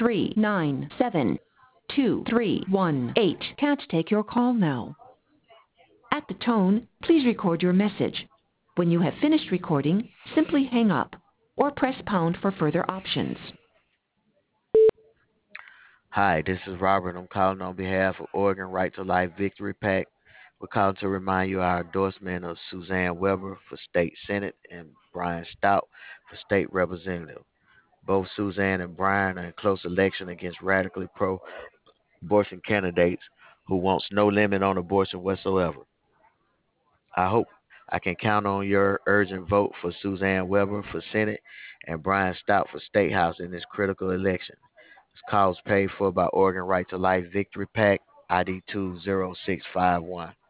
3972318 can't take your call now. At the tone, please record your message. When you have finished recording, simply hang up or press pound for further options. Hi, this is Robert. I'm calling on behalf of Oregon Right to Life Victory PAC. We're calling to remind you our endorsement of Suzanne Weber for State Senate and Brian Stout for State Representative. Both Suzanne and Brian are in close election against radically pro-abortion candidates who wants no limit on abortion whatsoever. I hope I can count on your urgent vote for Suzanne Weber for Senate and Brian Stout for State House in this critical election. This call is paid for by Oregon Right to Life Victory PAC, ID 20651.